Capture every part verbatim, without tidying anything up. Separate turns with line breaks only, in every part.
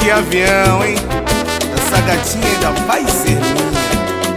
de avião, hein? Essa gatinha ainda vai ser minha.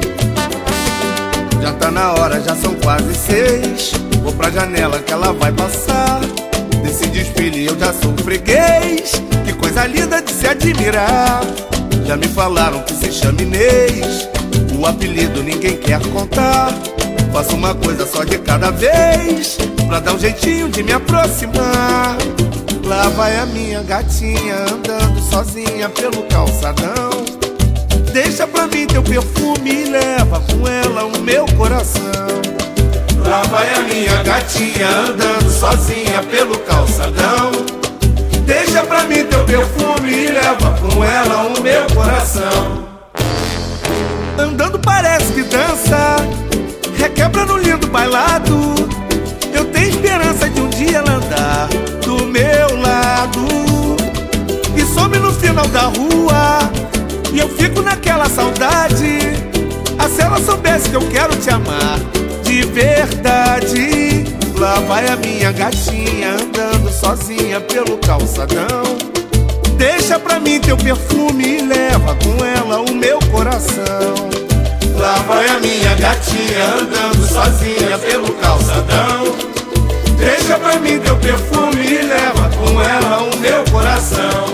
Já tá na hora, já são quase seis. Vou pra janela que ela vai passar. Desse desfile eu já sou freguês. Que coisa linda de se admirar. Já me falaram que se chama Inês. O apelido ninguém quer contar. Faço uma coisa só de cada vez, pra dar um jeitinho de me aproximar. Lá vai a minha gatinha andando sozinha pelo calçadão. Deixa pra mim teu perfume e leva com ela o meu coração. Lá vai a minha gatinha andando sozinha pelo calçadão. Deixa pra mim teu perfume e leva com ela o meu coração. Andando parece que dança, requebra no lindo bailado. Eu tenho esperança de um dia ela andar do meu lado. E some no final da rua e eu fico naquela saudade. Ah, se ela soubesse que eu quero te amar de verdade. Lá vai a minha gatinha andando sozinha pelo calçadão. Deixa pra mim teu perfume e leva com ela o meu coração. Lá vai a minha gatinha andando sozinha pelo calçadão. Deixa pra mim teu perfume e leva com ela o meu coração.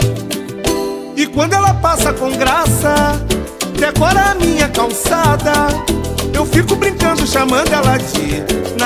E quando ela passa com graça, decora a minha calçada. Eu fico brincando, chamando ela de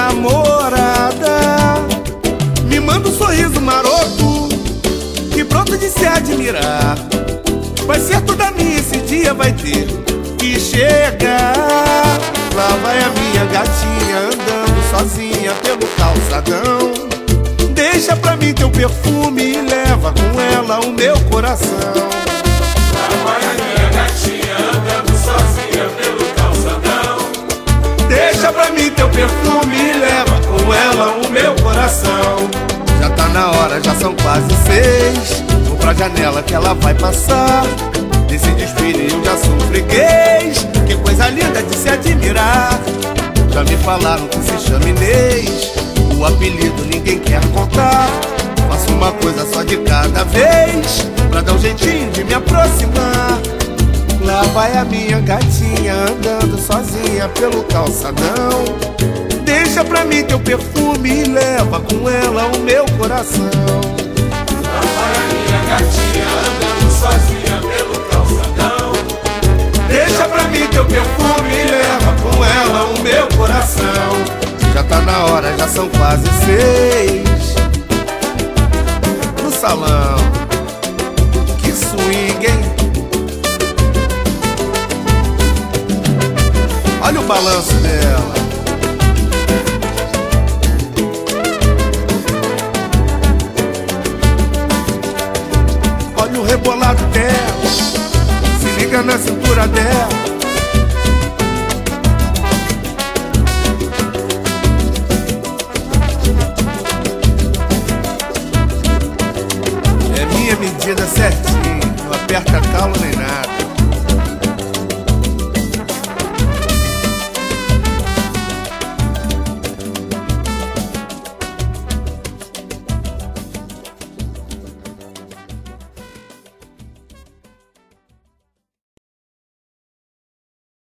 namorada. Me manda um sorriso maroto e pronto de se admirar. Vai ser toda minha, esse dia vai ter que chegar. Lá vai a minha gatinha andando sozinha pelo calçadão. Deixa pra mim teu perfume e leva com ela o meu coração.
Lá vai a minha gatinha andando sozinha pelo calçadão.
Deixa pra mim teu perfume e leva com ela o meu coração. Já tá na hora, já são quase seis. Vou pra janela que ela vai passar. Desse desfile eu já sou freguês. Que coisa linda de se admirar. Já me falaram que se chama Inês. O apelido ninguém quer contar. Faço uma coisa só de cada vez, pra dar um jeitinho de me aproximar. Lá vai a minha gatinha andando sozinha pelo calçadão. Deixa pra mim teu perfume e leva com ela o meu coração.
Lá vai a minha gatinha andando sozinha pelo calçadão.
Deixa pra mim teu perfume e leva com ela o meu coração. Já tá na hora, já são quase seis. No salão, que swing, hein? Olha o balanço dela. Olha o rebolado dela. Se liga na cintura dela. É minha medida certinho. Não aperta calo nem